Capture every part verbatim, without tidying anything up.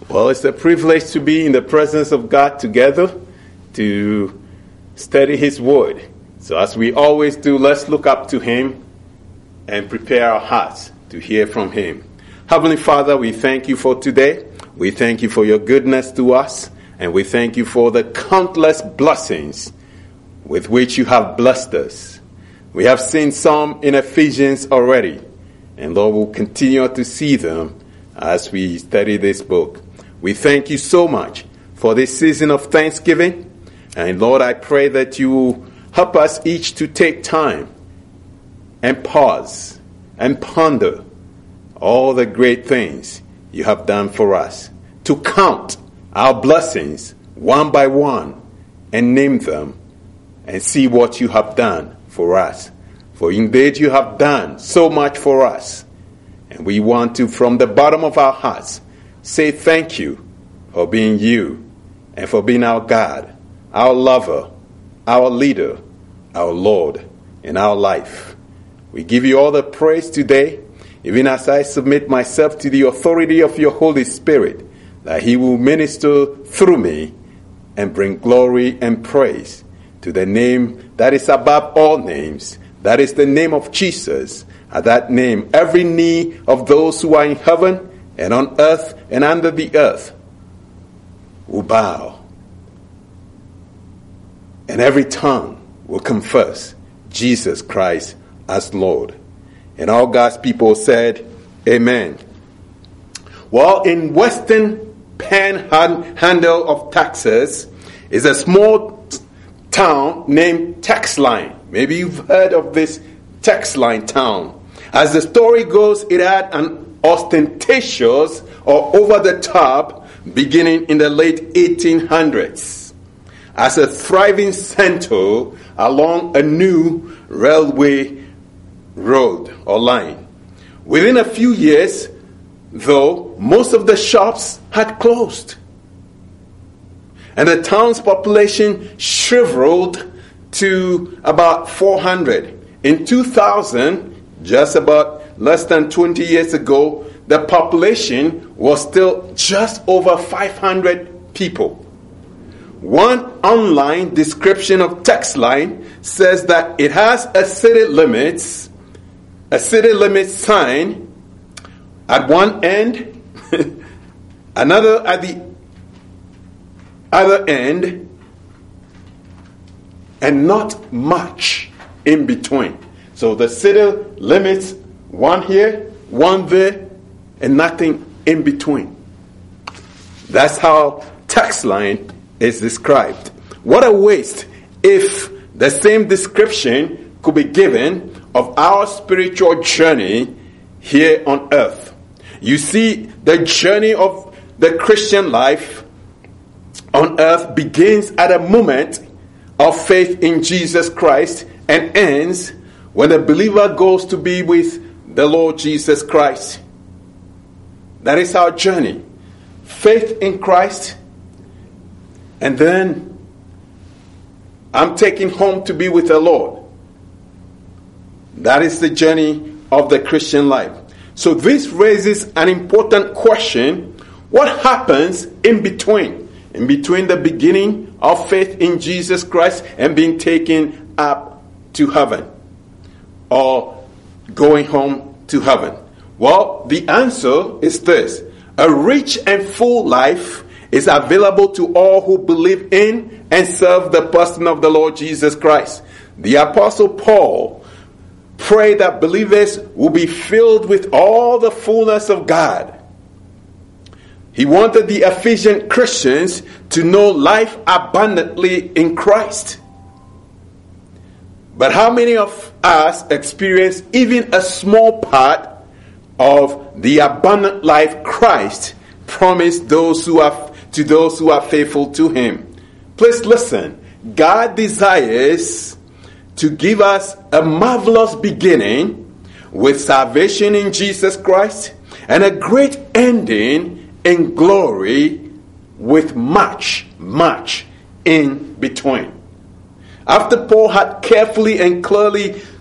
Well, it's a privilege to be in the presence of God together to study His Word. So as we always do, let's look up to Him and prepare our hearts to hear from Him. Heavenly Father, we thank you for today. We thank you for your goodness to us. And we thank you for the countless blessings with which you have blessed us. We have seen some in Ephesians already. And Lord, we'll continue to see them as we study this book. We thank you so much for this season of Thanksgiving. And Lord, I pray that you will help us each to take time and pause and ponder all the great things you have done for us. To count our blessings one by one and name them and see what you have done for us. For indeed you have done so much for us. And we want to, from the bottom of our hearts, say thank you for being you and for being our God, our lover, our leader, our Lord in our life. We give you all the praise today, even as I submit myself to the authority of your Holy Spirit, that he will minister through me and bring glory and praise to the name that is above all names, that is the name of Jesus. At that name, every knee of those who are in heaven and on earth and under the earth will bow. And every tongue will confess Jesus Christ as Lord. And all God's people said, Amen. Well, in Western Panhandle of Texas is a small t- town named Texline. Maybe you've heard of this Texline town. As the story goes, it had an ostentatious or over-the-top beginning in the late eighteen hundreds as a thriving center along a new railway road or line. Within a few years, though, most of the shops had closed. And the town's population shriveled to about four hundred. In two thousand, just about less than twenty years ago, the population was still just over five hundred people. One online description of Texline says that it has a city limits, a city limits sign at one end, another at the other end, and not much in between. So the city limits, one here, one there, and nothing in between. That's how Texline is described. What a waste if the same description could be given of our spiritual journey here on earth. You see, the journey of the Christian life on earth begins at a moment of faith in Jesus Christ and ends when the believer goes to be with the Lord Jesus Christ. That is our journey. Faith in Christ, and then I'm taken home to be with the Lord. That is the journey of the Christian life. So this raises an important question. What happens in between? In between the beginning of faith in Jesus Christ and being taken up to heaven, or going home to heaven? Well, the answer is this. A rich and full life is available to all who believe in and serve the person of the Lord Jesus Christ. The Apostle Paul prayed that believers will be filled with all the fullness of God. He wanted the Ephesian Christians to know life abundantly in Christ. But how many of us experience even a small part of the abundant life Christ promised those who are to those who are faithful to Him? Please listen. God desires to give us a marvelous beginning with salvation in Jesus Christ and a great ending in glory with much, much in between. After Paul had carefully and clearly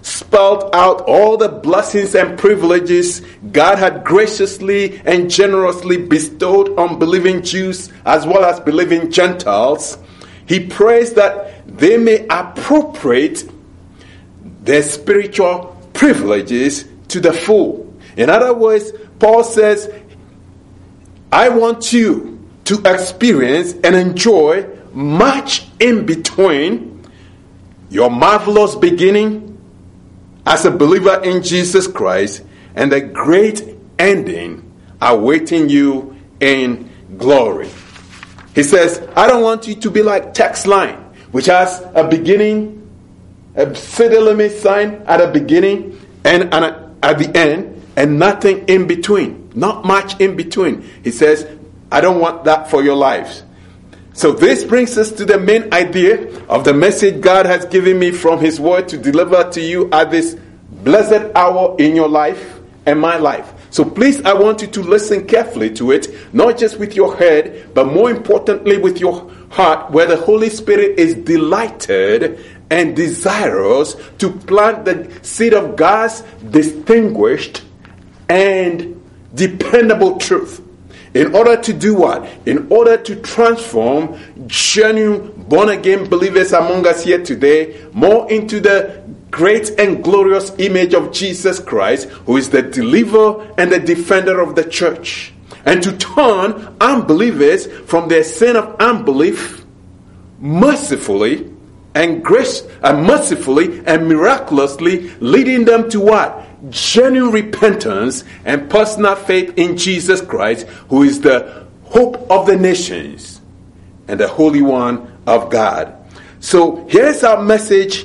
spelled out all the blessings and privileges God had graciously and generously bestowed on believing Jews as well as believing Gentiles, he prays that they may appropriate their spiritual privileges to the full. In other words, Paul says, I want you to experience and enjoy much in between your marvelous beginning as a believer in Jesus Christ and the great ending awaiting you in glory. He says, I don't want you to be like text line, which has a beginning, a city limit sign at the beginning and at the end, and nothing in between. Not much in between. He says, I don't want that for your lives. So this brings us to the main idea of the message God has given me from His Word to deliver to you at this blessed hour in your life and my life. So please, I want you to listen carefully to it, not just with your head, but more importantly with your heart, where the Holy Spirit is delighted and desirous to plant the seed of God's distinguished and dependable truth. In order to do what? In order to transform genuine born-again believers among us here today more into the great and glorious image of Jesus Christ, who is the deliverer and the defender of the church. And to turn unbelievers from their sin of unbelief mercifully and grace and mercifully and miraculously leading them to what? Genuine repentance and personal faith in Jesus Christ, who is the hope of the nations and the Holy One of God. So here's our message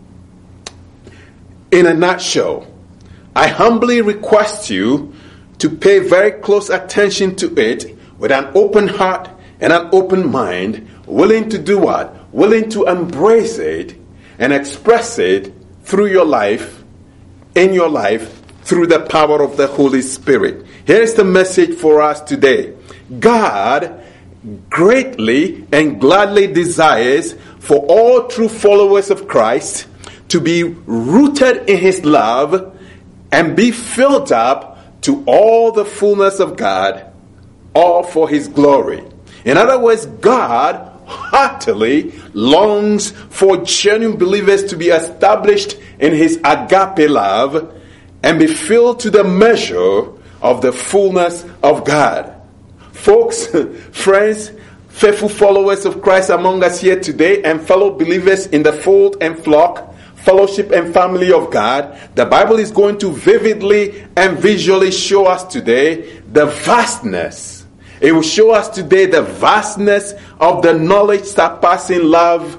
in a nutshell. I humbly request you to pay very close attention to it with an open heart and an open mind, willing to do what? Willing to embrace it and express it through your life, in your life, through the power of the Holy Spirit. Here's the message for us today. God greatly and gladly desires for all true followers of Christ to be rooted in His love and be filled up to all the fullness of God, all for His glory. In other words, God heartily longs for genuine believers to be established in His agape love and be filled to the measure of the fullness of God. Folks, friends, faithful followers of Christ among us here today, and fellow believers in the fold and flock, fellowship and family of God, the Bible is going to vividly and visually show us today the vastness. It will show us today the vastness of the knowledge surpassing love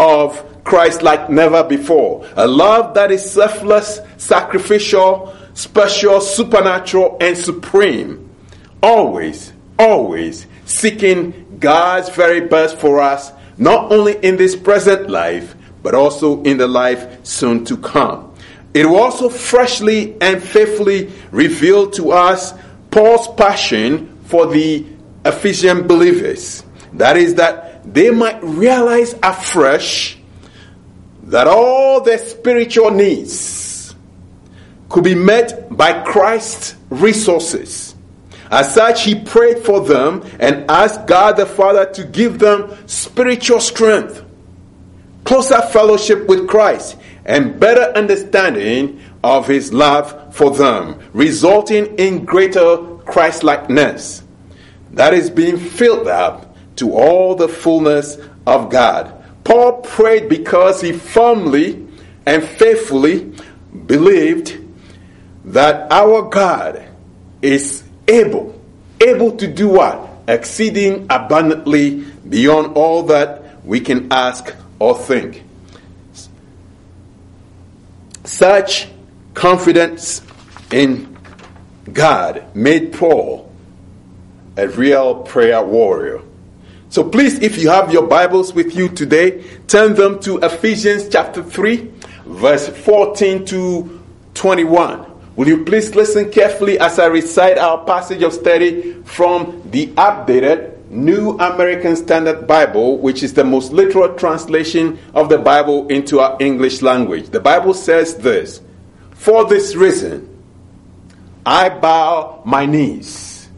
of Christ like never before. A love that is selfless, sacrificial, special, supernatural, and supreme. Always, always seeking God's very best for us, not only in this present life, but also in the life soon to come. It will also freshly and faithfully reveal to us Paul's passion for the Ephesian believers. That is, that they might realize afresh that all their spiritual needs could be met by Christ's resources. As such, he prayed for them and asked God the Father to give them spiritual strength, closer fellowship with Christ, and better understanding of His love for them, resulting in greater Christ-likeness. That is being filled up to all the fullness of God. Paul prayed because he firmly and faithfully believed that our God is able, able to do what? Exceeding abundantly beyond all that we can ask or think. Such confidence in God made Paul a real prayer warrior. So please, if you have your Bibles with you today, turn them to Ephesians chapter three, verse fourteen to twenty-one. Will you please listen carefully as I recite our passage of study from the updated New American Standard Bible, which is the most literal translation of the Bible into our English language. The Bible says this: "For this reason, I bow my knees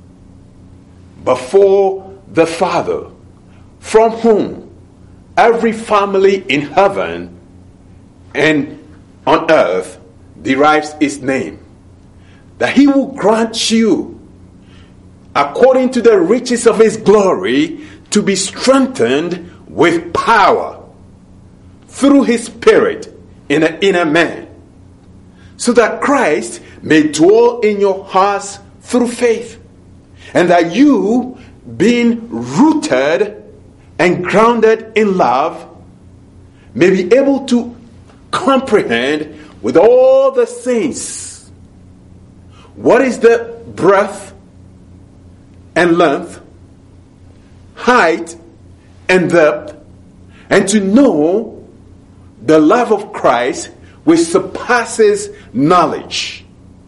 before the Father, from whom every family in heaven and on earth derives its name, that he will grant you, according to the riches of his glory, to be strengthened with power through his Spirit in the inner man, so that Christ may dwell in your hearts through faith, and that you, being rooted and grounded in love, may be able to comprehend with all the saints what is the breadth and length, height and depth, and to know the love of Christ which surpasses knowledge,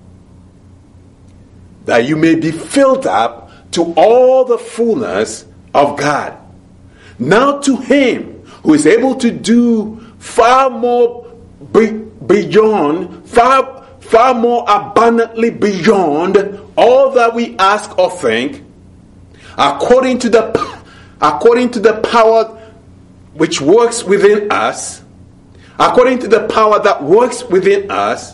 that you may be filled up to all the fullness of God. Now to him who is able to do far more be, beyond, far, far more abundantly beyond all that we ask or think, according to the, according to the power which works within us, according to the power that works within us,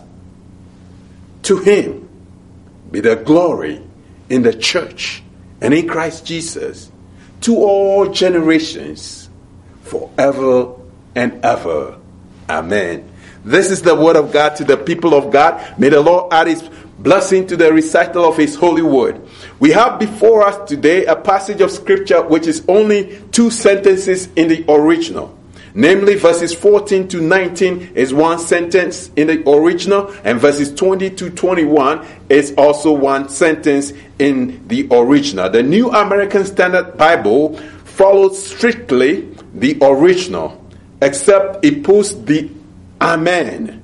to him be the glory in the church and in Christ Jesus to all generations, forever and ever. Amen. This is the word of God to the people of God. May the Lord add his blessing to the recital of his holy word. We have before us today a passage of scripture which is only two sentences in the original. Namely, verses fourteen to nineteen is one sentence in the original, and verses twenty to twenty-one is also one sentence in the original. The New American Standard Bible follows strictly the original, except it puts the Amen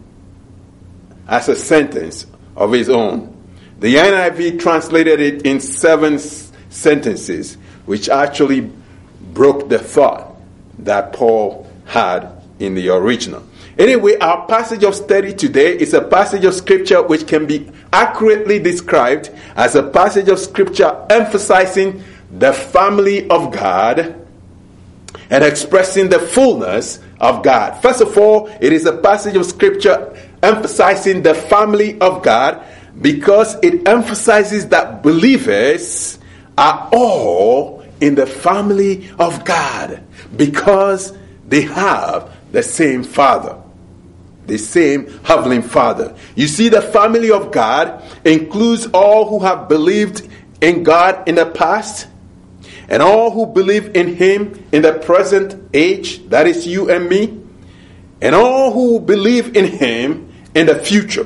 as a sentence of its own. The N I V translated it in seven sentences, which actually broke the thought that Paul had in the original. Anyway, our passage of study today is a passage of scripture which can be accurately described as a passage of scripture emphasizing the family of God and expressing the fullness of God. First of all, it is a passage of scripture emphasizing the family of God because it emphasizes that believers are all in the family of God because they have the same Father, the same Heavenly Father. You see, the family of God includes all who have believed in God in the past and all who believe in him in the present age, that is you and me, and all who believe in him in the future.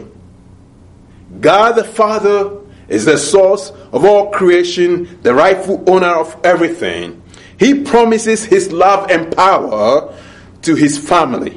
God the Father is the source of all creation, the rightful owner of everything. He promises his love and power to his family.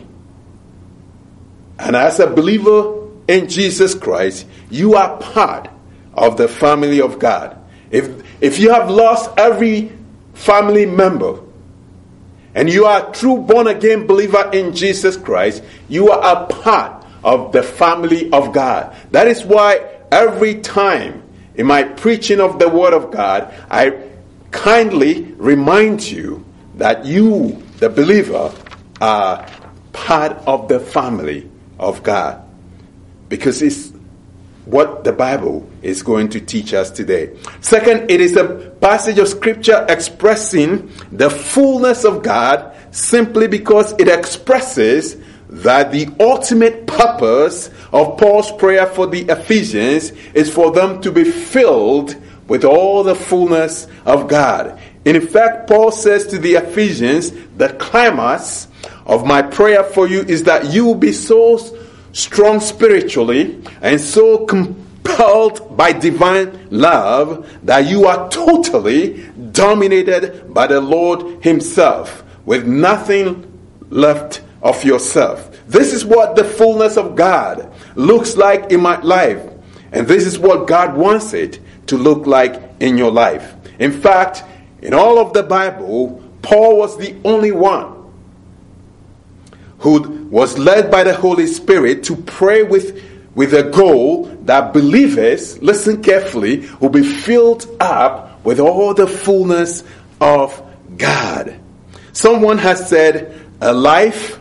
And as a believer in Jesus Christ, you are part of the family of God. If, if you have lost every family member and you are a true born-again believer in Jesus Christ, you are a part of the family of God. That is why every time in my preaching of the Word of God, I kindly remind you that you, the believer, are part of the family of God, because it's what the Bible is going to teach us today. Second, it is a passage of scripture expressing the fullness of God simply because it expresses that the ultimate purpose of Paul's prayer for the Ephesians is for them to be filled with all the fullness of God. In fact, Paul says to the Ephesians, the climax of my prayer for you is that you will be so strong spiritually and so compelled by divine love that you are totally dominated by the Lord himself, with nothing left of yourself. This is what the fullness of God looks like in my life, and this is what God wants it to look like in your life. In fact, In all of the Bible, Paul was the only one who was led by the Holy Spirit to pray with, with a goal that believers, listen carefully, will be filled up with all the fullness of God. Someone has said, a life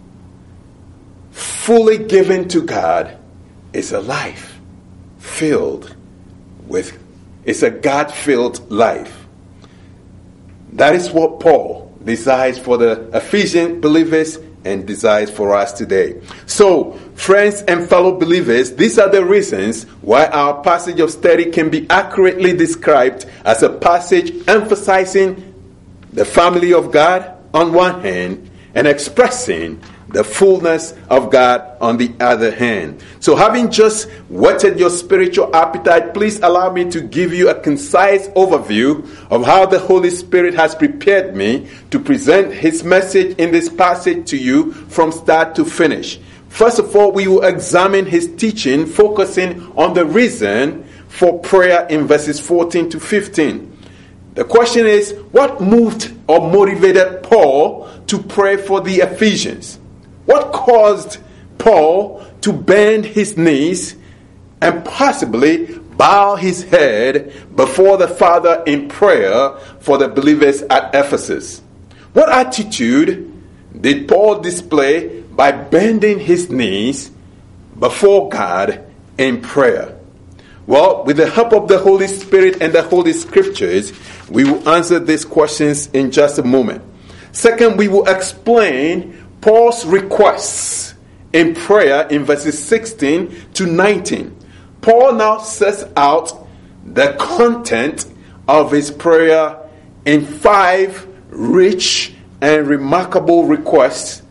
fully given to God is a life filled with, it's a God-filled life. That is what Paul desires for the Ephesian believers and desires for us today. So, friends and fellow believers, these are the reasons why our passage of study can be accurately described as a passage emphasizing the family of God on one hand and expressing the fullness of God on the other hand. So having just whetted your spiritual appetite, please allow me to give you a concise overview of how the Holy Spirit has prepared me to present His message in this passage to you from start to finish. First of all, we will examine His teaching, focusing on the reason for prayer in verses fourteen to fifteen. The question is, what moved or motivated Paul to pray for the Ephesians? What caused Paul to bend his knees and possibly bow his head before the Father in prayer for the believers at Ephesus? What attitude did Paul display by bending his knees before God in prayer? Well, with the help of the Holy Spirit and the Holy Scriptures, we will answer these questions in just a moment. Second, we will explain Paul's requests in prayer in verses sixteen to nineteen. Paul now sets out the content of his prayer in five rich and remarkable requests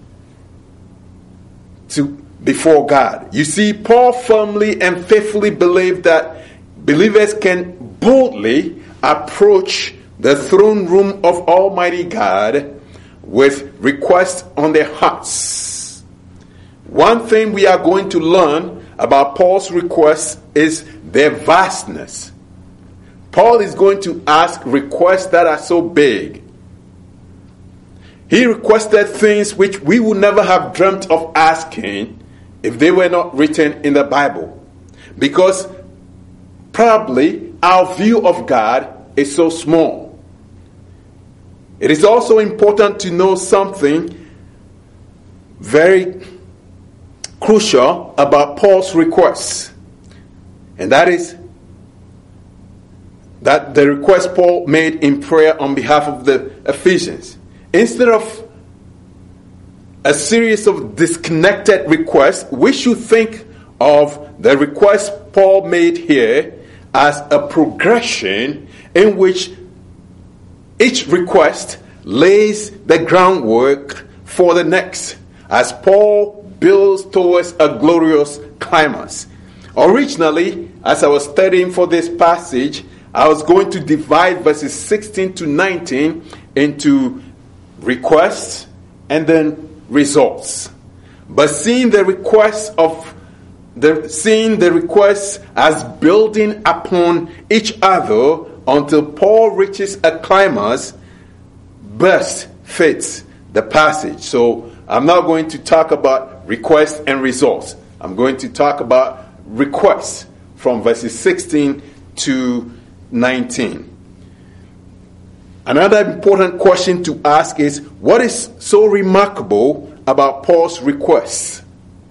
to before God. You see, Paul firmly and faithfully believed that believers can boldly approach the throne room of Almighty God with requests on their hearts. One thing we are going to learn about Paul's requests is their vastness. Paul is going to ask requests that are so big. He requested things which we would never have dreamt of asking if they were not written in the Bible. Because probably our view of God is so small. It is also important to know something very crucial about Paul's requests. And that is that the request Paul made in prayer on behalf of the Ephesians. Instead of a series of disconnected requests, we should think of the request Paul made here as a progression in which each request lays the groundwork for the next, as Paul builds towards a glorious climax. Originally, as I was studying for this passage, I was going to divide verses sixteen to nineteen into requests and then results. But seeing the requests of the seeing the requests as building upon each other until Paul reaches a climax, best fits the passage. So I'm not going to talk about requests and results. I'm going to talk about requests from verses sixteen to nineteen. Another important question to ask is, what is so remarkable about Paul's requests?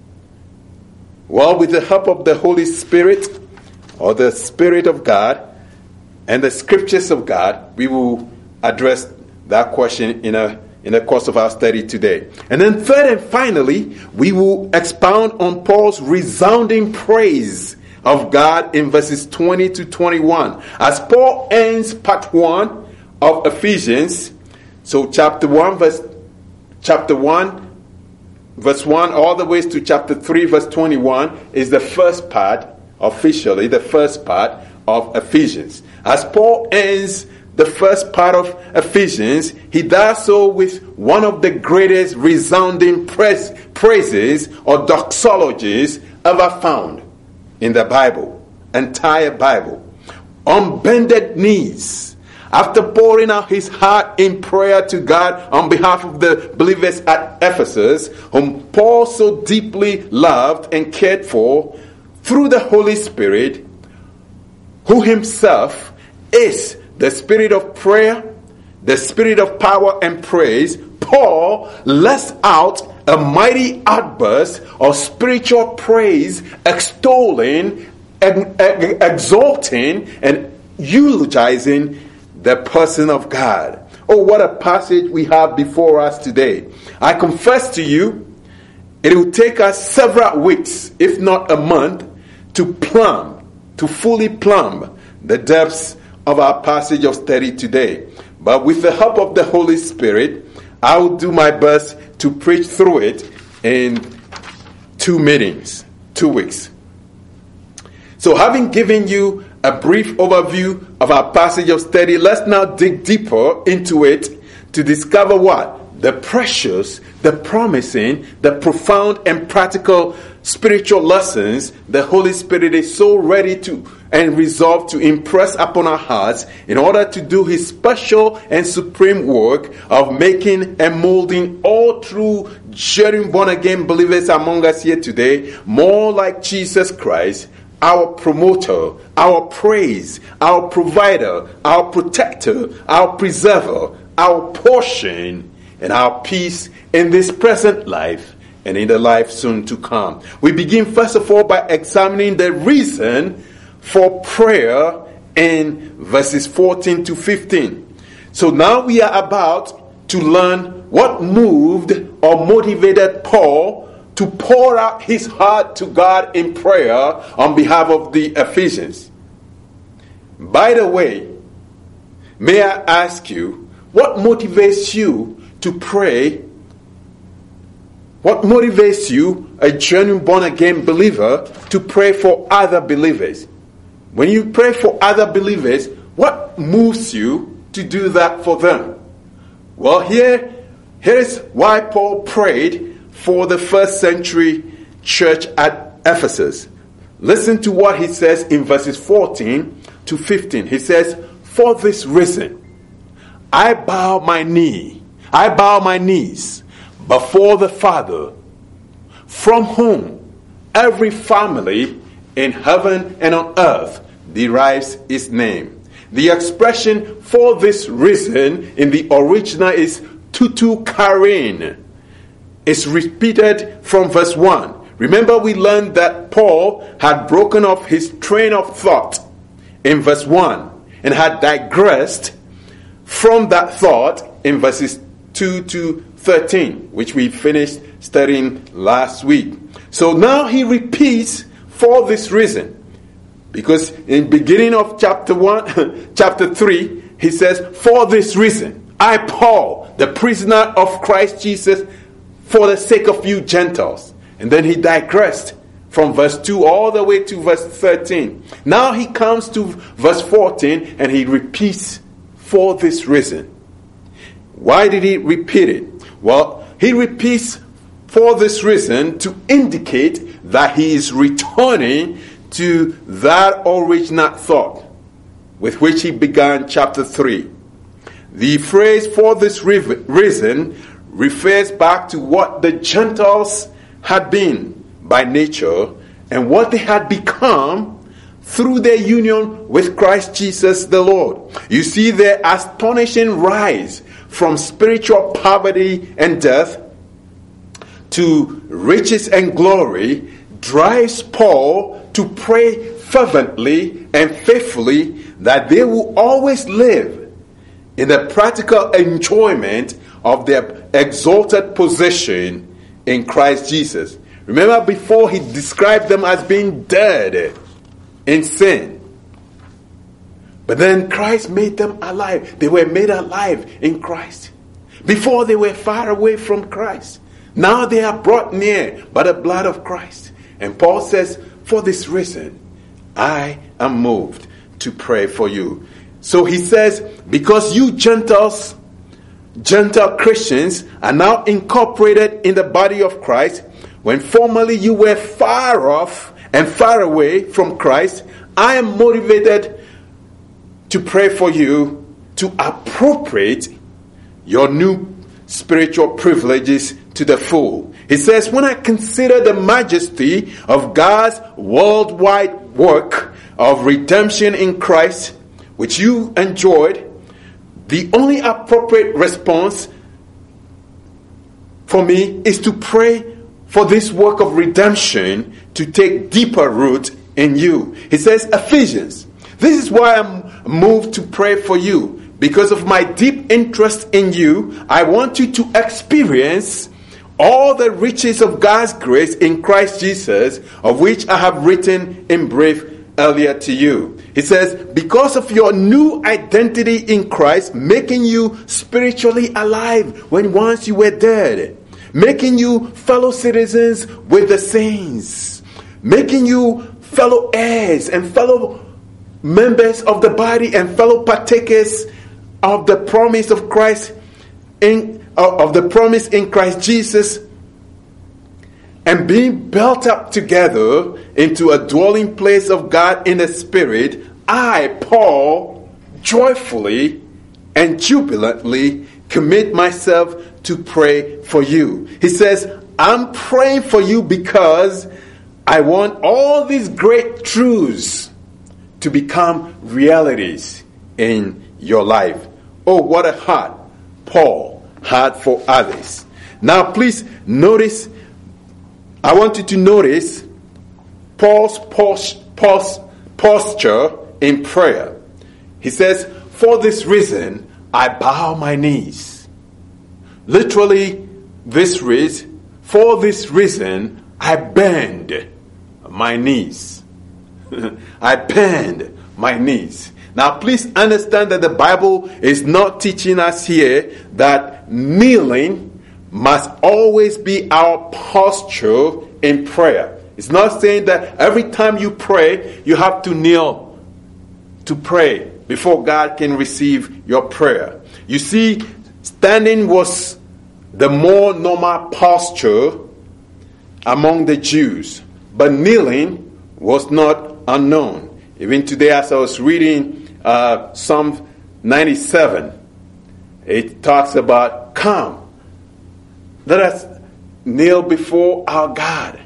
Well, with the help of the Holy Spirit, or the Spirit of God, and the Scriptures of God, we will address that question in a in the course of our study today. And then third and finally, we will expound on Paul's resounding praise of God in verses twenty to twenty-one. As Paul ends part one of Ephesians, so chapter one, verse chapter one, verse one, all the way to chapter three, verse twenty-one, is the first part, officially the first part of Ephesians. As Paul ends the first part of Ephesians, he does so with one of the greatest resounding praise, praises or doxologies ever found in the Bible, entire Bible. On bended knees, After pouring out his heart in prayer to God on behalf of the believers at Ephesus, whom Paul so deeply loved and cared for through the Holy Spirit, who himself is the Spirit of prayer, the Spirit of power and praise, Paul lets out a mighty outburst of spiritual praise, extolling, exalting, and eulogizing the person of God. Oh, what a passage we have before us today. I confess to you, it will take us several weeks, if not a month, to plumb, to fully plumb the depths of our passage of study today. But with the help of the Holy Spirit, I will do my best to preach through it in two meetings, two weeks. So having given you a brief overview of our passage of study, let's now dig deeper into it to discover what? The precious, the promising, the profound and practical spiritual lessons the Holy Spirit is so ready to and resolved to impress upon our hearts in order to do his special and supreme work of making and molding all true, genuine born-again believers among us here today more like Jesus Christ, our promoter, our praise, our provider, our protector, our preserver, our portion, and our peace in this present life and in the life soon to come. We begin first of all by examining the reason for prayer in verses fourteen to fifteen. So now we are about to learn what moved or motivated Paul to pour out his heart to God in prayer on behalf of the Ephesians. By the way, may I ask you, what motivates you to pray? What motivates you, a genuine born-again believer, to pray for other believers? When you pray for other believers, what moves you to do that for them? Well, here, here's why Paul prayed for the first century church at Ephesus. Listen to what he says in verses fourteen to fifteen. He says, "For this reason, I bow my knee, I bow my knees before the Father, from whom every family in heaven and on earth derives its name." The expression "for this reason" in the original is tutu karin. It's repeated from verse one. Remember, we learned that Paul had broken off his train of thought in verse one and had digressed from that thought in verses two to thirteen, which we finished studying last week. So now he repeats "for this reason," because in beginning of chapter one, chapter three, he says, "For this reason, I, Paul, the prisoner of Christ Jesus, for the sake of you Gentiles." And then he digressed from verse two all the way to verse thirteen. Now he comes to verse fourteen and he repeats "for this reason." Why did he repeat it? Well, he repeats "for this reason" to indicate that he is returning to that original thought with which he began chapter three. The phrase "for this reason" refers back to what the Gentiles had been by nature and what they had become through their union with Christ Jesus the Lord. You see, their astonishing rise from spiritual poverty and death to riches and glory drives Paul to pray fervently and faithfully that they will always live in the practical enjoyment of their exalted position in Christ Jesus. Remember, before he described them as being dead in sin. But then Christ made them alive. They were made alive in Christ. Before they were far away from Christ. Now they are brought near by the blood of Christ. And Paul says, "For this reason, I am moved to pray for you." So he says, because you Gentiles, Gentile Christians, are now incorporated in the body of Christ, when formerly you were far off and far away from Christ, I am motivated to pray for you to appropriate your new spiritual privileges to the full. He says, when I consider the majesty of God's worldwide work of redemption in Christ, which you enjoyed, the only appropriate response for me is to pray for this work of redemption to take deeper root in you. He says, Ephesians, this is why I'm moved to pray for you. Because of my deep interest in you, I want you to experience all the riches of God's grace in Christ Jesus, of which I have written in brief earlier to you. He says, because of your new identity in Christ, making you spiritually alive when once you were dead, making you fellow citizens with the saints, making you fellow heirs and fellow members of the body and fellow partakers of the promise of Christ in of the promise in Christ Jesus, and being built up together into a dwelling place of God in the Spirit, I, Paul, joyfully and jubilantly commit myself to pray for you. He says, I'm praying for you because I want all these great truths to become realities in your life. Oh, what a heart Paul had for others. Now, please notice, I want you to notice Paul's posture in prayer. He says, for this reason, I bow my knees. Literally, this reason, for this reason, I bend my knees. I bend my knees. Now, please understand that the Bible is not teaching us here that kneeling must always be our posture in prayer. It's not saying that every time you pray, you have to kneel to pray before God can receive your prayer. You see, standing was the more normal posture among the Jews, but kneeling was not unknown. Even today, as I was reading uh, Psalm ninety-seven, it talks about, come, let us kneel before our God.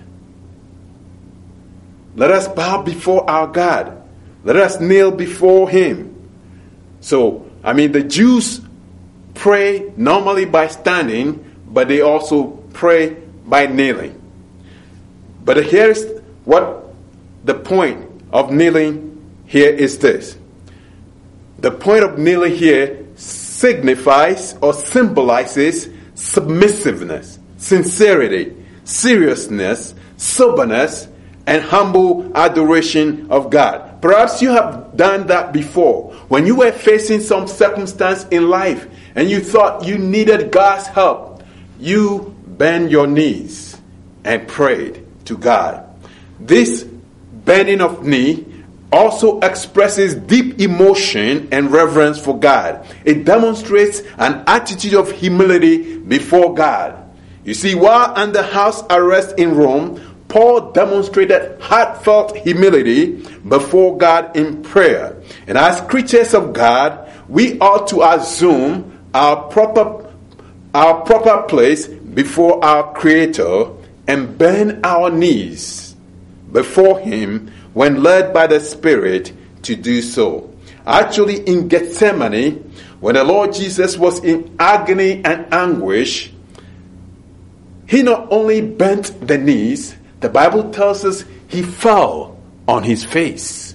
Let us bow before our God. Let us kneel before Him. So, I mean, the Jews pray normally by standing, but they also pray by kneeling. But here's what the point of kneeling here is this. The point of kneeling here signifies or symbolizes submissiveness, sincerity, seriousness, soberness, and humble adoration of God. Perhaps you have done that before. When you were facing some circumstance in life and you thought you needed God's help, you bent your knees and prayed to God. This bending of knee also expresses deep emotion and reverence for God. It demonstrates an attitude of humility before God. You see, while under house arrest in Rome, Paul demonstrated heartfelt humility before God in prayer. And as creatures of God, we ought to assume our proper, our proper place before our Creator and bend our knees before Him when led by the Spirit to do so. Actually, in Gethsemane, when the Lord Jesus was in agony and anguish, He not only bent the knees, the Bible tells us He fell on His face.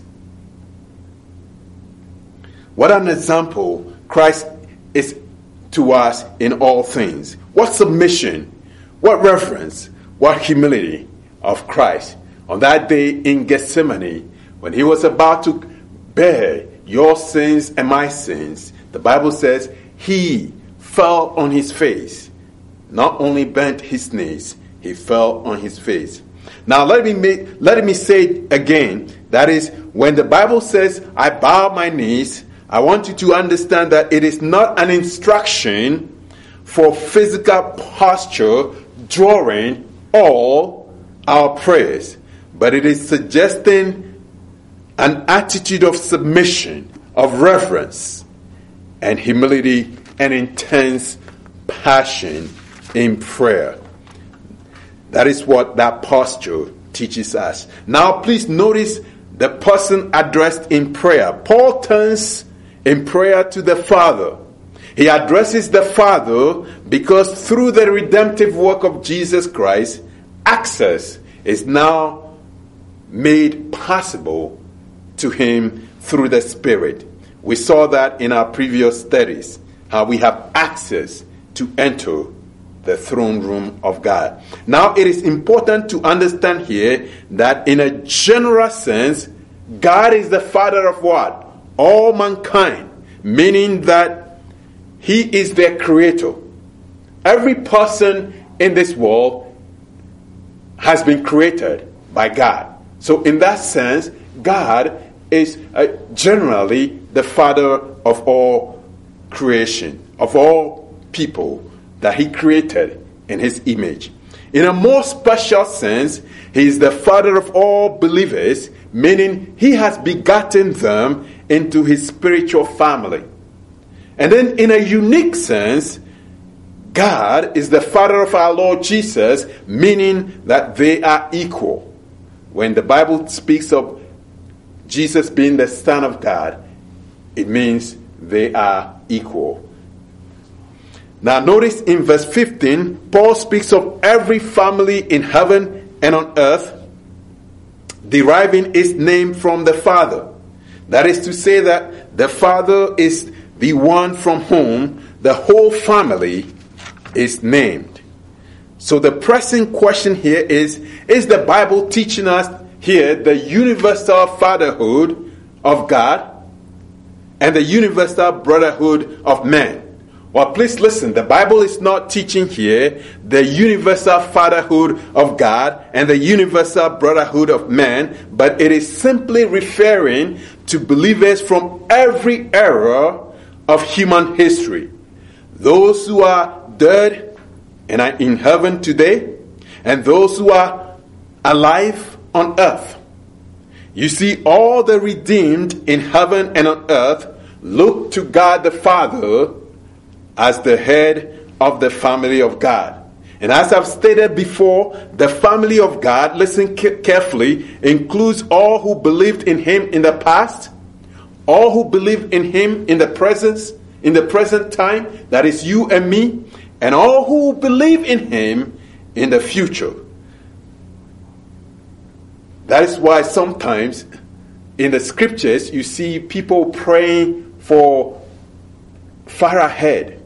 What an example Christ is to us in all things. What submission, what reverence, what humility of Christ. On that day in Gethsemane, when He was about to bear your sins and my sins, the Bible says He fell on His face. Not only bent His knees, He fell on His face. Now let me make, let me say it again. That is, when the Bible says, I bow my knees, I want you to understand that it is not an instruction for physical posture during all our prayers, but it is suggesting an attitude of submission, of reverence, and humility and intense passion in prayer. That is what that posture teaches us. Now please notice the person addressed in prayer. Paul turns in prayer to the Father. He addresses the Father because through the redemptive work of Jesus Christ, access is now made possible to him through the Spirit. We saw that in our previous studies, how we have access to enter the throne room of God. Now it is important to understand here that in a general sense, God is the Father of what? All mankind, meaning that He is their creator. Every person in this world has been created by God. So in that sense, God is uh, generally the Father of all creation, of all people that He created in His image. In a more special sense, He is the Father of all believers, meaning He has begotten them into His spiritual family. And then in a unique sense, God is the Father of our Lord Jesus, meaning that they are equal. When the Bible speaks of Jesus being the Son of God, it means they are equal. Now notice in verse fifteen, Paul speaks of every family in heaven and on earth deriving its name from the Father. That is to say that the Father is the one from whom the whole family is named. So the pressing question here is, is the Bible teaching us here the universal fatherhood of God and the universal brotherhood of man? Well, please listen, the Bible is not teaching here the universal fatherhood of God and the universal brotherhood of man, but it is simply referring to believers from every era of human history. Those who are dead and are in heaven today, and those who are alive on earth. You see, all the redeemed in heaven and on earth look to God the Father as the head of the family of God. And as I've stated before, the family of God, listen carefully, includes all who believed in Him in the past, all who believe in Him in the present, in the present time, that is you and me, and all who believe in Him in the future. That is why sometimes in the scriptures you see people praying for far ahead,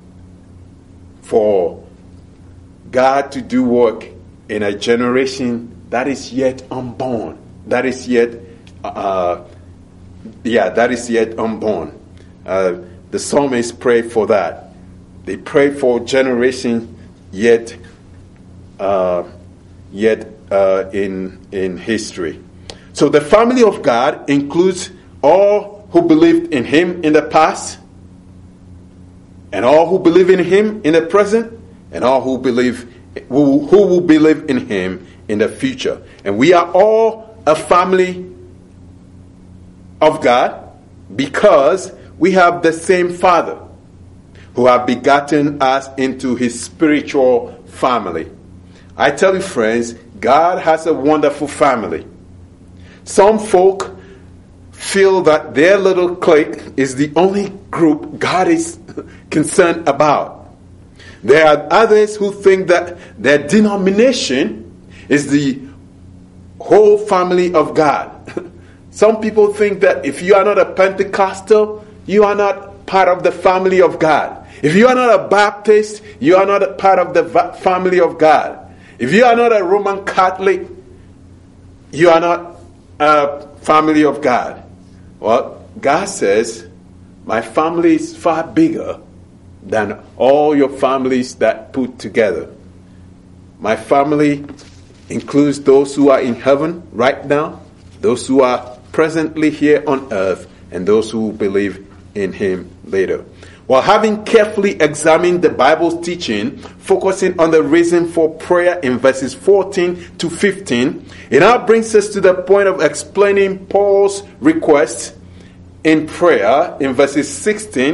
for God to do work in a generation that is yet unborn, that is yet uh, Yeah, that is yet unborn. Uh, the psalmists pray for that. They pray for generation yet, uh, yet uh, in in history. So the family of God includes all who believed in Him in the past, and all who believe in Him in the present, and all who believe who, who will believe in Him in the future. And we are all a family of God because we have the same Father who have begotten us into His spiritual family. I tell you, friends, God has a wonderful family. Some folk feel that their little clique is the only group God is concerned about. There are others who think that their denomination is the whole family of God. Some people think that if you are not a Pentecostal, you are not part of the family of God. If you are not a Baptist, you are not a part of the va- family of God. If you are not a Roman Catholic, you are not a family of God. Well, God says, my family is far bigger than all your families that put together. My family includes those who are in heaven right now, those who are presently here on earth, and those who believe in Him later. While having carefully examined the Bible's teaching, focusing on the reason for prayer in verses fourteen to fifteen, it now brings us to the point of explaining Paul's request in prayer in verses sixteen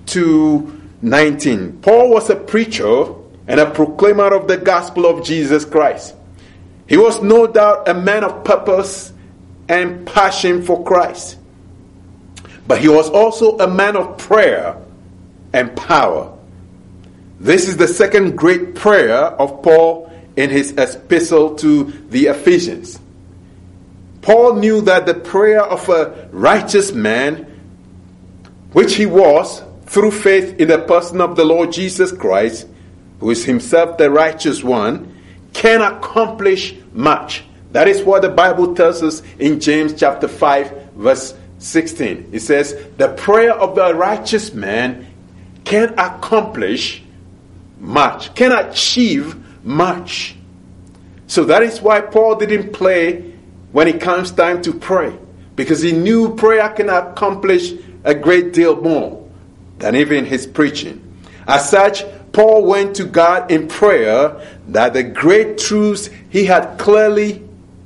to nineteen. Paul was a preacher and a proclaimer of the gospel of Jesus Christ. He was no doubt a man of purpose and passion for Christ. But he was also a man of prayer and power. This is the second great prayer of Paul in his epistle to the Ephesians. Paul knew that the prayer of a righteous man, which he was through faith in the person of the Lord Jesus Christ, who is himself the righteous one, can accomplish much. That is what the Bible tells us in James chapter five, verse sixteen. It says, the prayer of the righteous man can accomplish much, can achieve much. So that is why Paul didn't play when it comes time to pray, because he knew prayer can accomplish a great deal more than even his preaching. As such, Paul went to God in prayer that the great truths he had clearly,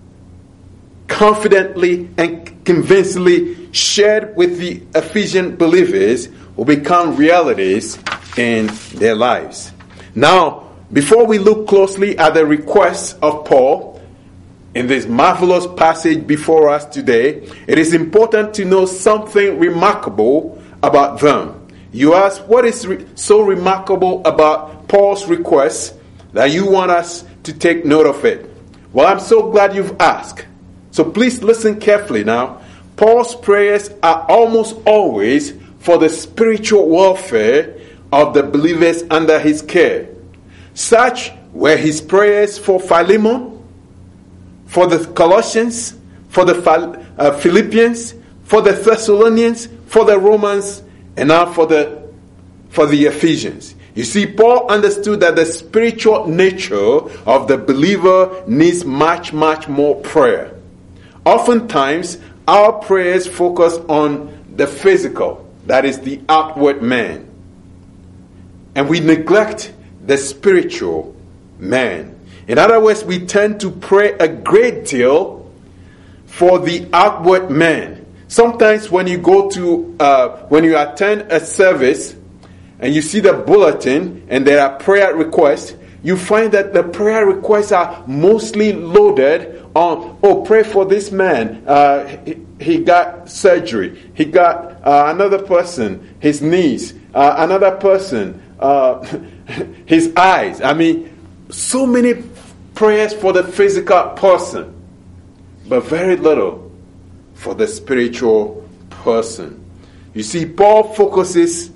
confidently, and convincingly shared with the Ephesian believers will become realities in their lives. Now, before we look closely at the requests of Paul in this marvelous passage before us today, it is important to know something remarkable about them. You ask, what is re- so remarkable about Paul's requests that you want us to take note of it? Well, I'm so glad you've asked. So please listen carefully now. Paul's prayers are almost always for the spiritual welfare of the believers under his care. Such were his prayers for Philemon, for the Colossians, for the uh, Philippians, for the Thessalonians, for the Romans, and now for the for the Ephesians. You see, Paul understood that the spiritual nature of the believer needs much, much more prayer. Oftentimes, our prayers focus on the physical, that is the outward man. And we neglect the spiritual man. In other words, we tend to pray a great deal for the outward man. Sometimes when you go to, uh, when you attend a service and you see the bulletin and there are prayer requests, you find that the prayer requests are mostly loaded on, oh, pray for this man. Uh, he, he got surgery. He got uh, another person, his knees. Uh, another person, uh, his eyes. I mean, so many prayers for the physical person, but very little for the spiritual person. You see, Paul focuses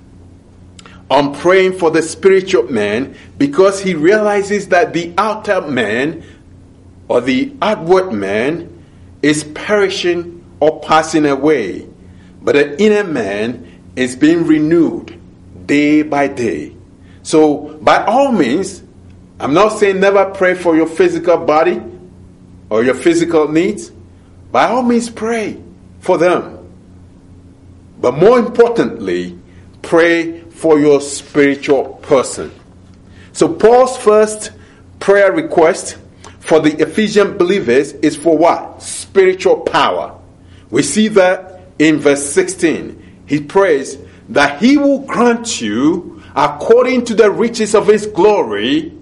on praying for the spiritual man because he realizes that the outer man or the outward man is perishing or passing away, but the inner man is being renewed day by day. So by all means, I'm not saying never pray for your physical body or your physical needs. By all means, pray for them. But more importantly, pray for your spiritual person. So Paul's first prayer request for the Ephesian believers is for what? Spiritual power. We see that in verse sixteen. He prays that he will grant you, according to the riches of his glory,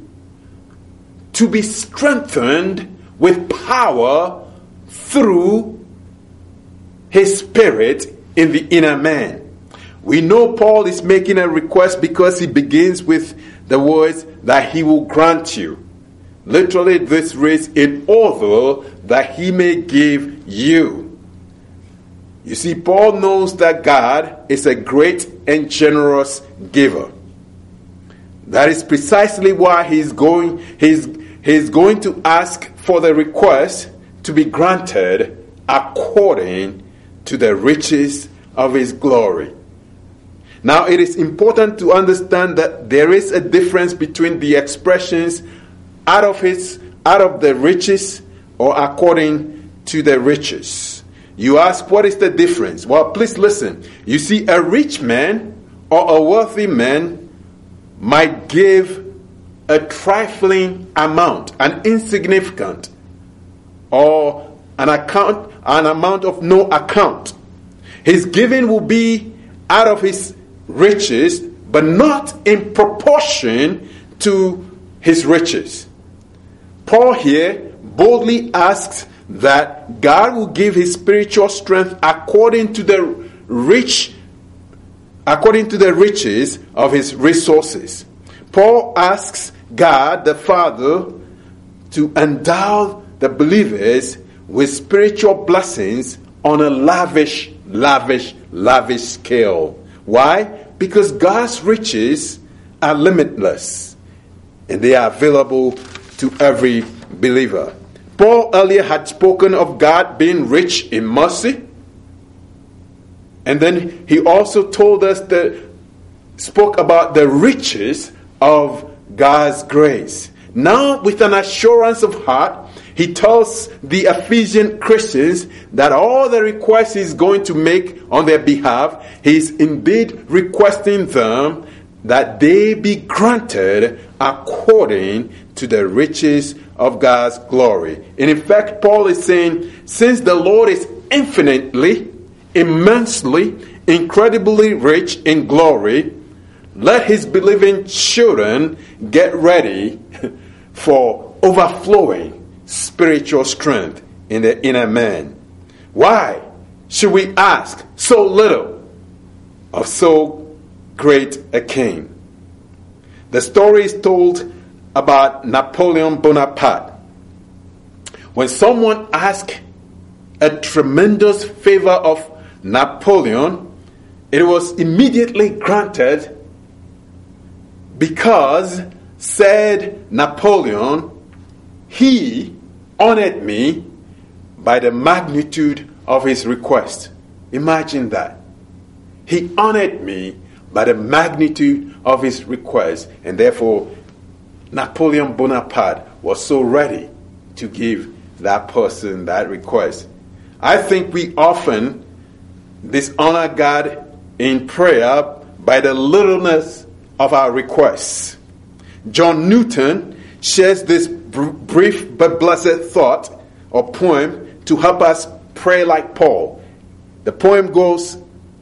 to be strengthened with power through his Spirit in the inner man. We know Paul is making a request because he begins with the words that he will grant you. Literally, this reads, in order that he may give you. You see, Paul knows that God is a great and generous giver. That is precisely why he's going, he's, he's going to ask for the request to be granted according to the riches of his glory. Now, it is important to understand that there is a difference between the expressions out of his, out of the riches or according to the riches. You ask, what is the difference? Well, please listen. You see, a rich man or a wealthy man might give a trifling amount, an insignificant, or an account, an amount of no account. His giving will be out of his riches, but not in proportion to his riches. Paul here boldly asks that God will give his spiritual strength according to the rich, according to the riches of his resources. Paul asks God the Father to endow the believers with spiritual blessings on a lavish, lavish, lavish scale. Why? Because God's riches are limitless and they are available to every believer. Paul earlier had spoken of God being rich in mercy. And then he also told us that, spoke about the riches of God's grace. Now, with an assurance of heart, he tells the Ephesian Christians that all the requests he's going to make on their behalf, he's indeed requesting them that they be granted according to the riches of God's glory. And in fact, Paul is saying, since the Lord is infinitely, immensely, incredibly rich in glory, let his believing children get ready for overflowing spiritual strength in the inner man. Why should we ask so little of so great a king? The story is told about Napoleon Bonaparte. When someone asked a tremendous favor of Napoleon, it was immediately granted because, said Napoleon, he honored me by the magnitude of his request. Imagine that. He honored me by the magnitude of his request, and therefore Napoleon Bonaparte was so ready to give that person that request. I think we often dishonor God in prayer by the littleness of our requests. John Newton shares this br- brief but blessed thought or poem to help us pray like Paul. The poem goes,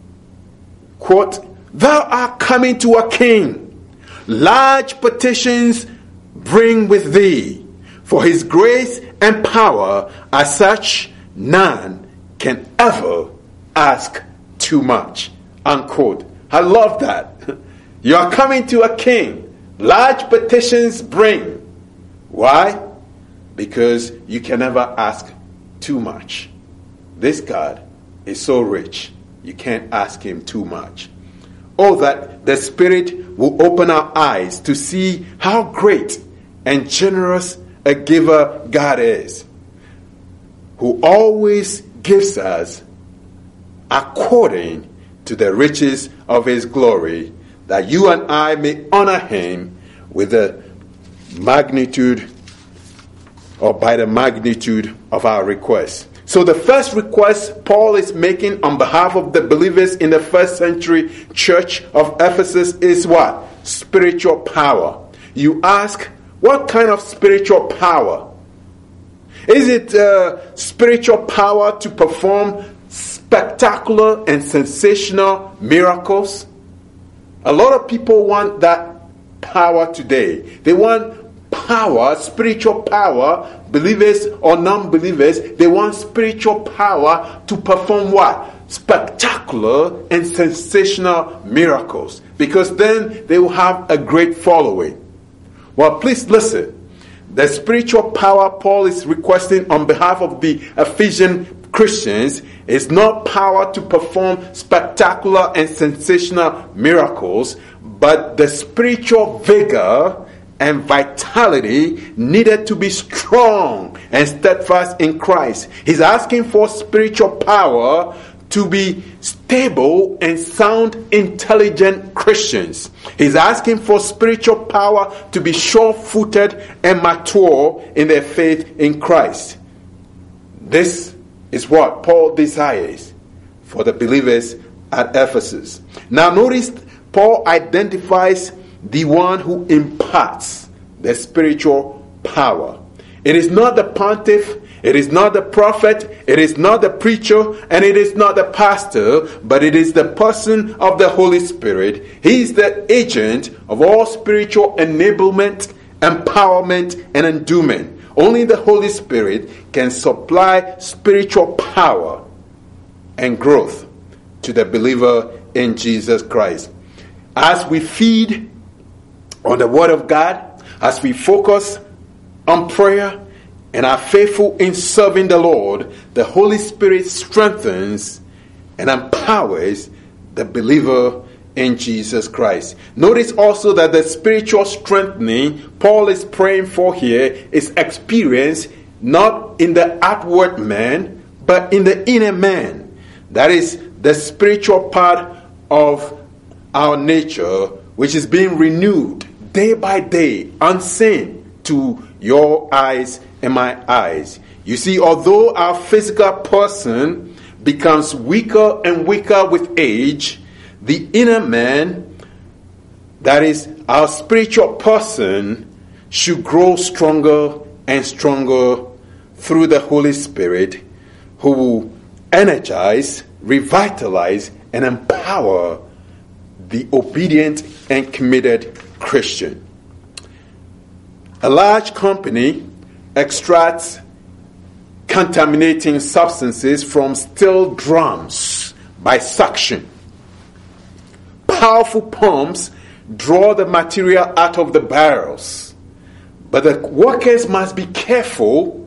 quote, "Thou art coming to a king, large petitions bring with thee, for his grace and power are such none can ever ask too much," unquote. I love that. You are coming to a king, large petitions bring. Why? Because you can never ask too much. This God is so rich, you can't ask him too much. Oh, that the Spirit will open our eyes to see how great and generous a giver God is, who always gives us according to the riches of his glory, that you and I may honor him with the magnitude or by the magnitude of our requests. So the first request Paul is making on behalf of the believers in the first century church of Ephesus is what? Spiritual power. You ask, what kind of spiritual power? Is it uh, spiritual power to perform spectacular and sensational miracles? A lot of people want that power today. They want power, spiritual power, believers or non-believers, they want spiritual power to perform what? Spectacular and sensational miracles. Because then they will have a great following. Well, please listen. The spiritual power Paul is requesting on behalf of the Ephesian Christians is not power to perform spectacular and sensational miracles, but the spiritual vigor and vitality needed to be strong and steadfast in Christ. He's asking for spiritual power to be stable and sound, intelligent Christians. He's asking for spiritual power to be sure-footed and mature in their faith in Christ. This is what Paul desires for the believers at Ephesus. Now notice, Paul identifies the one who imparts the spiritual power. It is not the pontiff It is not the prophet, it is not the preacher, and it is not the pastor, but it is the person of the Holy Spirit. He is the agent of all spiritual enablement, empowerment, and endowment. Only the Holy Spirit can supply spiritual power and growth to the believer in Jesus Christ. As we feed on the Word of God, as we focus on prayer, and are faithful in serving the Lord, the Holy Spirit strengthens and empowers the believer in Jesus Christ. Notice also that the spiritual strengthening Paul is praying for here is experienced not in the outward man, but in the inner man. That is the spiritual part of our nature, which is being renewed day by day, unseen to your eyes and my eyes. You see, although our physical person becomes weaker and weaker with age, the inner man, that is our spiritual person, should grow stronger and stronger through the Holy Spirit, who will energize, revitalize, and empower the obedient and committed Christian. A large company extracts contaminating substances from steel drums by suction. Powerful pumps draw the material out of the barrels, but the workers must be careful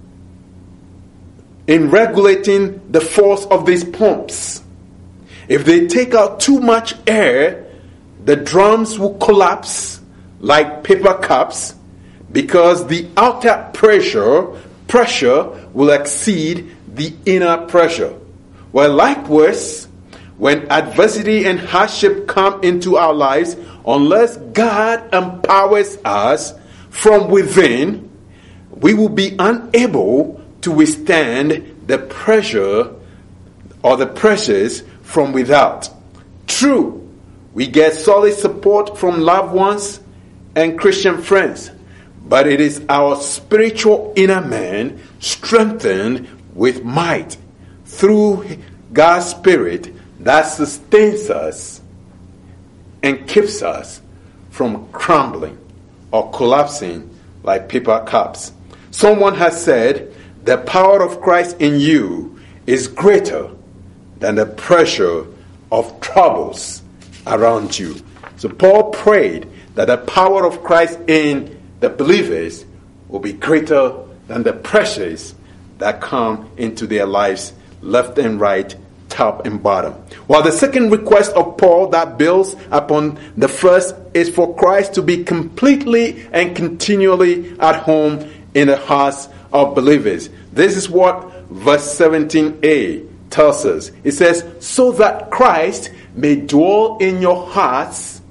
in regulating the force of these pumps. If they take out too much air, the drums will collapse like paper cups, because the outer pressure pressure will exceed the inner pressure. Well, likewise, when adversity and hardship come into our lives, unless God empowers us from within, we will be unable to withstand the pressure or the pressures from without. True, we get solid support from loved ones and Christian friends, but it is our spiritual inner man strengthened with might through God's Spirit that sustains us and keeps us from crumbling or collapsing like paper cups. Someone has said, the power of Christ in you is greater than the pressure of troubles around you. So Paul prayed that the power of Christ in the believers will be greater than the pressures that come into their lives, left and right, top and bottom. While the second request of Paul that builds upon the first is for Christ to be completely and continually at home in the hearts of believers. This is what verse seventeen a tells us. It says, so that Christ may dwell in your hearts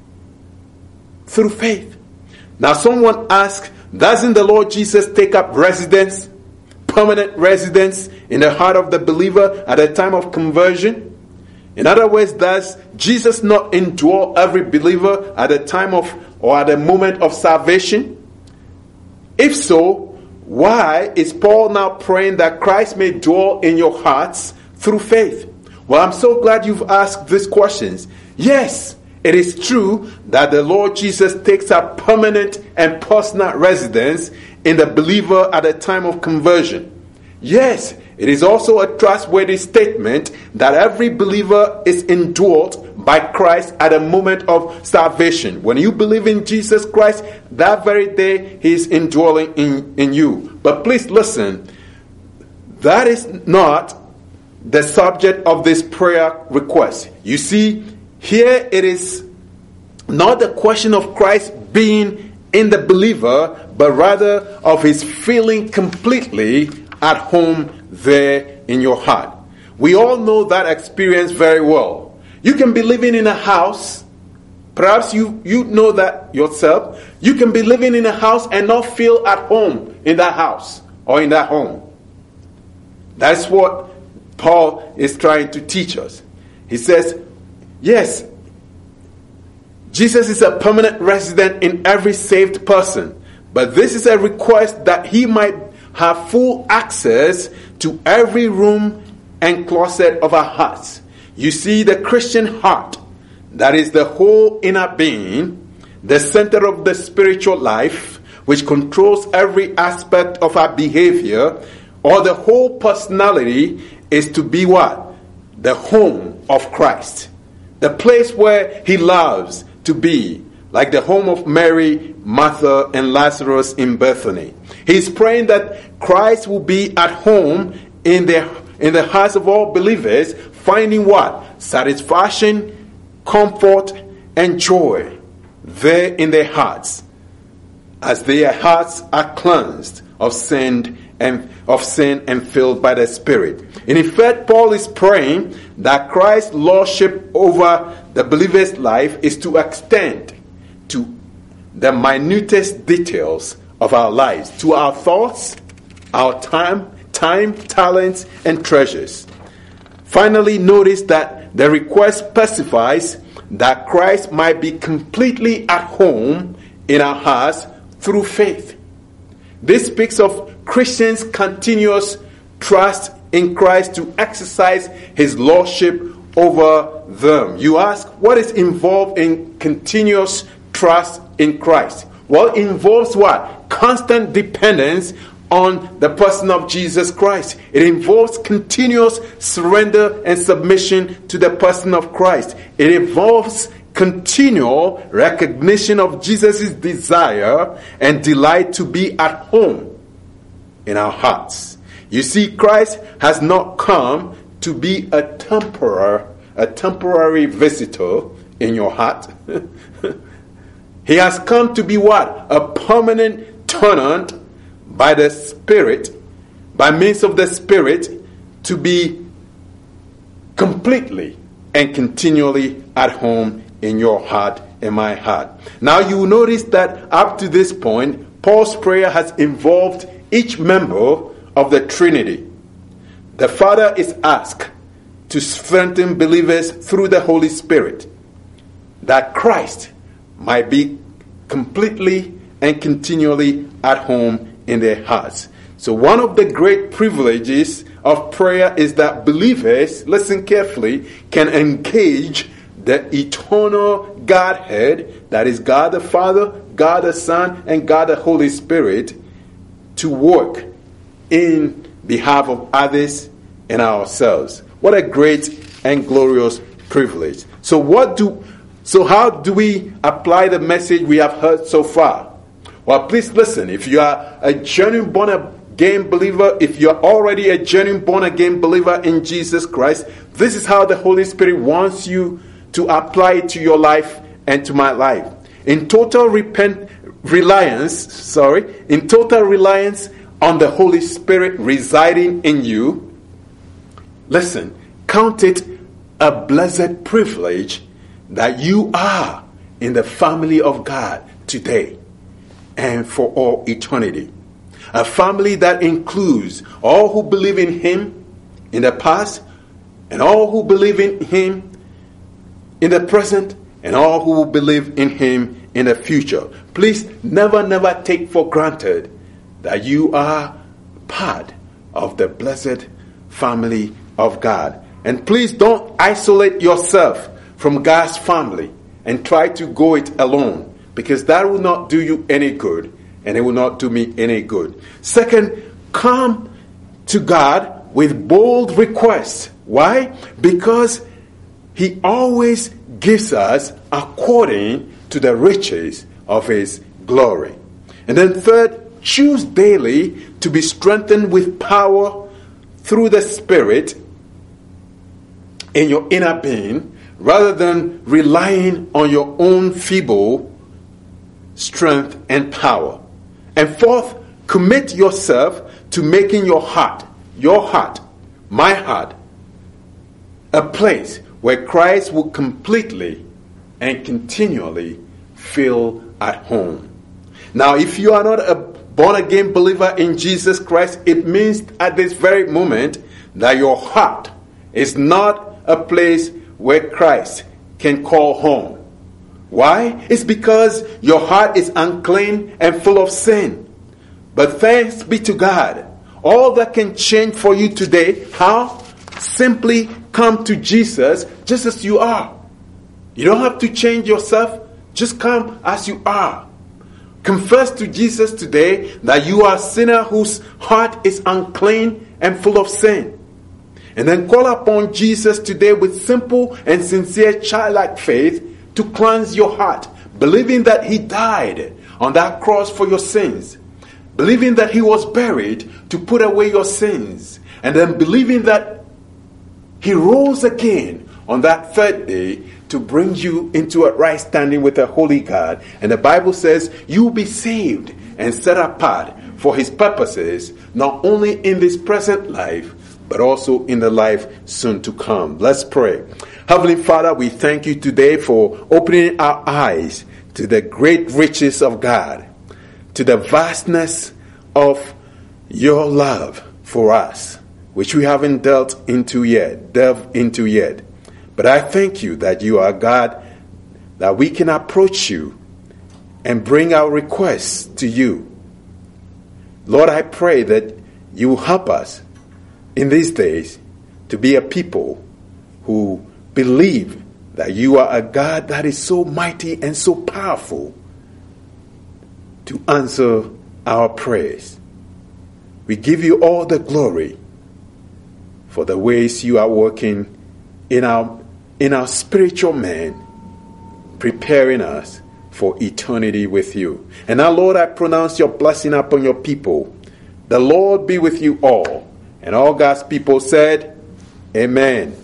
through faith. Now someone asks, doesn't the Lord Jesus take up residence, permanent residence in the heart of the believer at the time of conversion? In other words, does Jesus not indwell every believer at the time of or at the moment of salvation? If so, why is Paul now praying that Christ may dwell in your hearts through faith? Well, I'm so glad you've asked these questions. Yes, it is true that the Lord Jesus takes up permanent and personal residence in the believer at the time of conversion. Yes, it is also a trustworthy statement that every believer is indwelt by Christ at a moment of salvation. When you believe in Jesus Christ, that very day He is indwelling in, in you. But please listen, that is not the subject of this prayer request. You see, here it is not the question of Christ being in the believer, but rather of his feeling completely at home there in your heart. We all know that experience very well. You can be living in a house, perhaps you, you know that yourself. You can be living in a house and not feel at home in that house or in that home. That's what Paul is trying to teach us. He says, yes, Jesus is a permanent resident in every saved person, but this is a request that he might have full access to every room and closet of our hearts. You see, the Christian heart, that is the whole inner being, the center of the spiritual life, which controls every aspect of our behavior, or the whole personality, is to be what? The home of Christ. The place where he loves to be, like the home of Mary, Martha, and Lazarus in Bethany. He's praying that Christ will be at home in the, in the hearts of all believers, finding what? Satisfaction, comfort, and joy there in their hearts, as their hearts are cleansed of sin and of sin and filled by the Spirit. In effect, Paul is praying that Christ's lordship over the believer's life is to extend to the minutest details of our lives, to our thoughts, our time, time, talents, and treasures. Finally, notice that the request specifies that Christ might be completely at home in our hearts through faith. This speaks of Christians' continuous trust in Christ to exercise his lordship over them. You ask, what is involved in continuous trust in Christ? Well, it involves what? Constant dependence on the person of Jesus Christ. It involves continuous surrender and submission to the person of Christ. It involves continual recognition of Jesus' desire and delight to be at home in our hearts. You see, Christ has not come to be a temporary, a temporary visitor in your heart. He has come to be what? A permanent tenant by the Spirit, by means of the Spirit, to be completely and continually at home in your heart and my heart. Now you will notice that up to this point, Paul's prayer has involved each member of the Trinity. The Father is asked to strengthen believers through the Holy Spirit, that Christ might be completely and continually at home in their hearts. So one of the great privileges of prayer is that believers, listen carefully, can engage the eternal Godhead, that is God the Father, God the Son, and God the Holy Spirit, to work in behalf of others and ourselves. What a great and glorious privilege. So what do so how do we apply the message we have heard so far? Well, please listen. If you are a genuine born-again believer, if you're already a genuine born-again believer in Jesus Christ, this is how the Holy Spirit wants you to apply it to your life and to my life. In total repent, reliance, sorry, in total reliance on the Holy Spirit residing in you, listen, count it a blessed privilege that you are in the family of God today and for all eternity. A family that includes all who believe in him in the past and all who believe in him in the present and all who will believe in him in the future. Please never, never take for granted that you are part of the blessed family of God. And please don't isolate yourself from God's family and try to go it alone, because that will not do you any good and it will not do me any good. Second, come to God with bold requests. Why? Because he always gives us according to the riches of his glory. And then third, choose daily to be strengthened with power through the Spirit in your inner being, rather than relying on your own feeble strength and power. And fourth, commit yourself to making your heart, your heart, my heart, a place where Christ will completely and continually feel at home. Now, if you are not a born-again believer in Jesus Christ, it means at this very moment that your heart is not a place where Christ can call home. Why? It's because your heart is unclean and full of sin. But thanks be to God. All that can change for you today, how? Simply come to Jesus just as you are. You don't have to change yourself. Just come as you are. Confess to Jesus today that you are a sinner whose heart is unclean and full of sin. And then call upon Jesus today with simple and sincere childlike faith to cleanse your heart, believing that he died on that cross for your sins, believing that he was buried to put away your sins, and then believing that he rose again on that third day to bring you into a right standing with a holy God. And the Bible says you will be saved and set apart for his purposes, not only in this present life, but also in the life soon to come. Let's pray. Heavenly Father, we thank you today for opening our eyes to the great riches of God, to the vastness of your love for us, which we haven't dealt into yet, delved into yet. But I thank you that you are God, that we can approach you and bring our requests to you. Lord, I pray that you will help us in these days to be a people who believe that you are a God that is so mighty and so powerful to answer our prayers. We give you all the glory for the ways you are working in our in our spiritual man, preparing us for eternity with you. And now, Lord, I pronounce your blessing upon your people. The Lord be with you all. And all God's people said, Amen.